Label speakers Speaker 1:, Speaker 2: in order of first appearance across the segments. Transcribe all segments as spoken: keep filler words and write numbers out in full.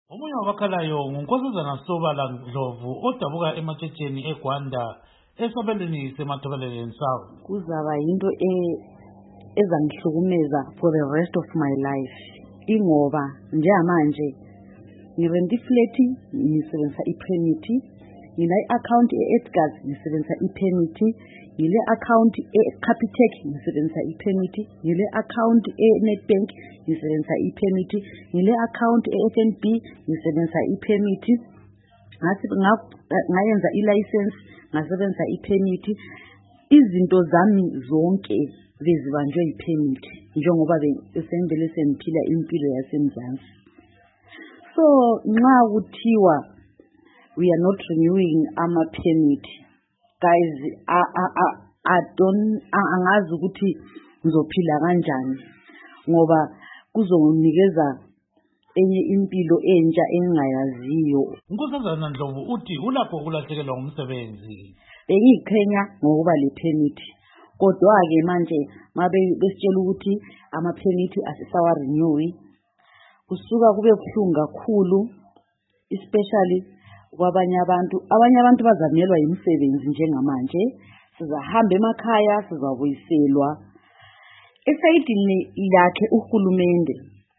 Speaker 1: Omunye wabakhalayo nguNkosazana Sobala Ndlovu odabuka ematshitsheni eGwanda esabelweni seMatabeleland South.
Speaker 2: Kuzaba yinto ezangihlukumeza for the rest of my life. Ingoba njengamanje ngirenti flat ngisebenzisa ipermit, ngina i-account e-Edgars ngisebenzisa ipermit, ngile account e-Capitec ngisebenzisa ipermit, ngile account e-Nedbank ngisebenzisa ipermit, ngile account e-F N B ngisebenzisa ipermit, ngasi ngayenza i-license ngasebenzisa ipermit. Izinto zami zonke bezibanjwe ipermit njengoba besengivele sengiphila impilo yasemzansi. So nxa kuthiwa we are not renewing ama permit, guys, I, I, I, I don't angazi ukuthi ngizophila kanjani ngoba kuzonikeza enye impilo entsha engingayaziyo.
Speaker 1: Nkosazana Ndlovu uthi ulapho ukulahlekelwa umsebenzi.
Speaker 2: Bengiqhenya ngokuba le permit, kodwa ke manje mabe besitshela ukuthi ama permit asisawa renew, kusuka kube kuhlungu kakhulu, especially kwabanye abantu. Abanye abantu bazamelwa imisebenzi njengamanje, sizahamba emakhaya sizabuyiselwa. Esayidini lakhe uhulumende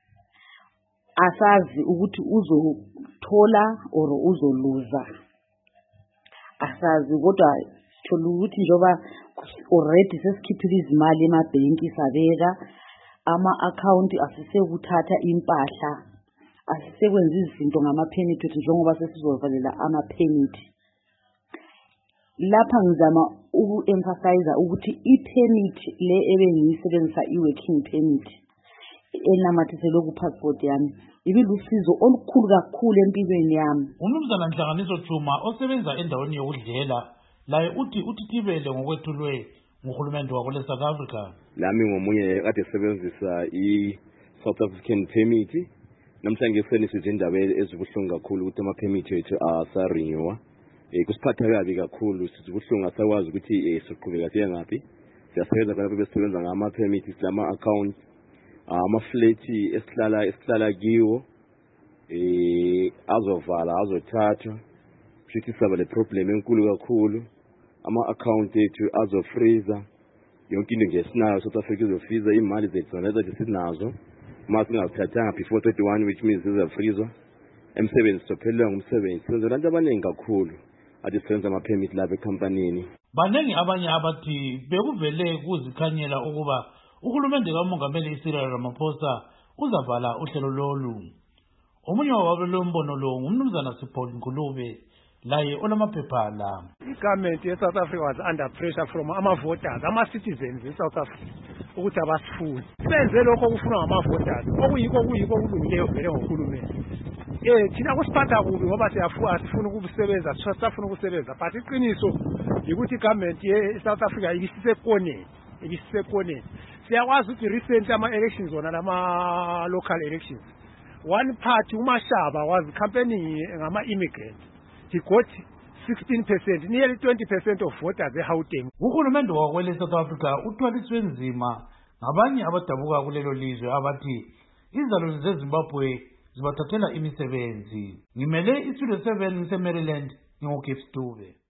Speaker 2: asazi ukuthi uzothola or uzoluza, asazi, kodwa sithola ukuthi njoba already sesikhiphile izimali emabhenki sabeka ama account asisekuthatha impahla, asisekwenza izinto ngama permit njengoba sesizovalela ama permit. Lapha ngizama uku-emphasize ukuthi i-permit le ebengiyisebenzisa i-working permit enamathiselwe ku-passport yami ibilusizo olukhulu kakhulu empilweni yami.
Speaker 1: Umnumzana Nhlanganiso Chuma osebenza endaweni yokudlela laye uthi uthithibele ngokwethulwe nguhulumende wakule South Africa.
Speaker 3: Lami ngomunye kade sebenzisa i-South African permit, namhlanje kusenisizwe indaba ezibuhlungu kakhulu ukuthi ama permit ethu asarenewa. Eh kusiphatha kabi kakhulu, sizibuhlungu asakwazi ukuthi siqhubeka siye ngaphi. Siyasebenza lapho besebenza ngama permit, silama account, ama flat esihlala esihlala kiwo eh azovala azothatha, futhi saba le problem enkulu kakhulu. Ama account ethu azofreeza, yonke into nje sinayo South Africa izofreeza imali zethu lezi sinazo. Uma singazithathanga before thirty-one, which means izofreeza, emsebenzi sophelelwa ngumsebenzi. Senze abantu abaningi kakhulu adisenza ama permit lapha ecompanyini.
Speaker 1: Banengi abanye abathi bekuvele kuzikhanyela ukuba uhulumende kaMongameli Cyril Ramaphosa uzavala uhlelo lolu. Omunye wabelombono lo ngumnumzana Sipho Ngulube laye olamaphepha la.
Speaker 4: I-government ye South Africa was under pressure from ama voters, ama citizens in South Africa ukuthi abasifuni. Benze lokho okufunwa ngama voters, okuyiko okuyiko okulungileyo vele ngohulumende. Eh thina kusiphatha kubi ngoba siyafuna asifuna ukusebenza, sisafuna ukusebenza, but iqiniso ukuthi i-government ye South Africa ibisisekoneni, ibisisekoneni. Siyakwazi ukuthi recent ama elections wona lama local elections, one party uMashaba was campaigning ngama immigrants. He got sixteen percent, nearly twenty percent of voters eGauteng.
Speaker 1: Uhulumende wakwele South Africa uthwaliswe nzima ngabanye abadabuka kulelo lizwe abathi izalo zeZimbabwe zibathathela imisebenzi. Ngimele isitudio seven seMaryland, ngingogifts Dube.